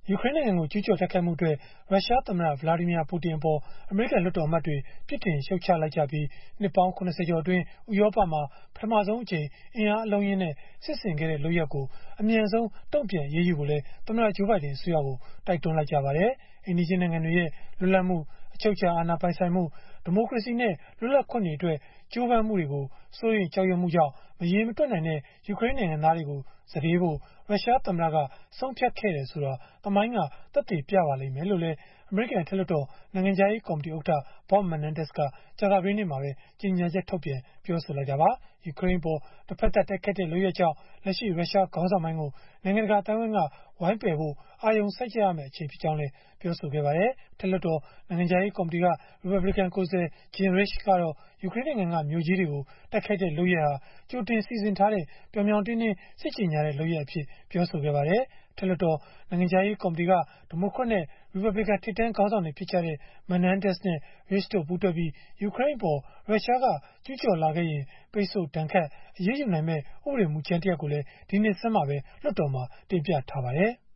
ယူကရိန်းနိုင်ငံကို ကျူးကျော်တိုက်ခိုက်မှုအတွက် ရုရှားသမ္မတ Vladimir Putin အပေါ် အမေရိကန် လွှတ်တော်အမတ်တွေ ပြစ်တင်ရှုတ်ချလိုက်ကြပြီး၊ နှစ်ပေါင်း ၇၀ ကျော်အတွင်း ဥရောပမှာ ပထမဆုံးအကြိမ် အင်အားအလုံးအရင်းနဲ့ စစ်ဆင်ခဲ့တဲ့ လုပ်ရပ်ကို အမြန်ဆုံး တုံ့ပြန်အရေးယူဖို့လည်း သမ္မတ Joe Biden အစိုးရကို တိုက်တွန်းလိုက်ကြပါတယ်။ အိမ်နီးချင်းနိုင်ငံတွေရဲ့ လွတ်လပ်မှု၊ အချုပ်အခြာအာဏာ ပိုင်ဆိုင်မှု၊ ဒီမိုကရေစီနဲ့ လွတ်လပ်ခွင့်တွေအတွက် ကြိုးပမ်းမှုတွေကို စိုးရိမ်ကြောက်ရွံ့မှုကြောင့် မရေမတွက်နိုင်တဲ့ ယူကရိန်းနိုင်ငံသားတွေကို စတေးဖို့ ရုရှားသမ္မတက ဆုံးဖြတ်ခဲ့တယ်ဆိုတာ သမိုင်းက သက်သေပြပါလိမ့်မယ်လို့လည်း အမေရိကန် အထက်လွှတ်တော် နိုင်ငံခြားရေးကော်မတီဥက္ကဋ္ဌ Bob Menendez က ကြာသပတေးနေ့မှာပဲ ကြေညာချက်ထုတ်ပြန် ပြောဆိုလိုက်တာပါ။ ယူကရိန်းအပေါ် တဖက်သတ် တိုက်ခိုက်တဲ့ လုပ်ရပ်ကြောင့် လက်ရှိ ရုရှားခေါင်းဆောင်ပိုင်းကို နိုင်ငံတကာ အသိုင်းအဝန်းက ဝိုင်းပယ်ဖို့ အာရုံစိုက်ကြရမယ့် အချိန်ဖြစ်ကြောင်းလည်း ပြောပါတယ်။ အထက်လွှတ်တော် နိုင်ငံခြားရေးကော်မတီက ရီပတ်ဘလစ်ကန် ကိုယ်စားလှယ် Jim Risch ကတော့ ယူကရိန်းနိုင်ငံက မြို့ကြီးတွေကို တိုက်ခိုက်တဲ့ လုပ်ရပ်ဟာ ကြိုတင်စီစဉ်ထားတဲ့ ပြောင်ပြောင်တင်းတင်း စစ်ကြေညာတဲ့ လုပ်ရပ်အဖြစ် ပြောဆိုခဲ့ပါတယ်။ အထက်လွှတ်တော် နိုင်ငံခြားရေးကော်မတီက ဒီမိုကရက်နဲ့ ရီပတ်ဘလစ်ကန် ထိပ်တန်းခေါင်းဆောင်တွေ ဖြစ်ကြတဲ့ Menendez နဲ့ Risch တို့ ပူးတွဲပြီး ယူကရိန်းအပေါ် ရုရှားက ကျူးကျော်လာခဲ့ရင် ပိတ်ဆို့ဒဏ်ခတ် အရေးယူနိုင်မယ့် ဥပဒေမူကြမ်းတရပ်ကိုလည်း ဒီနှစ်ဆန်းမှာပဲ လွှတ်တော်မှာ တင်ပြထားပါတယ်။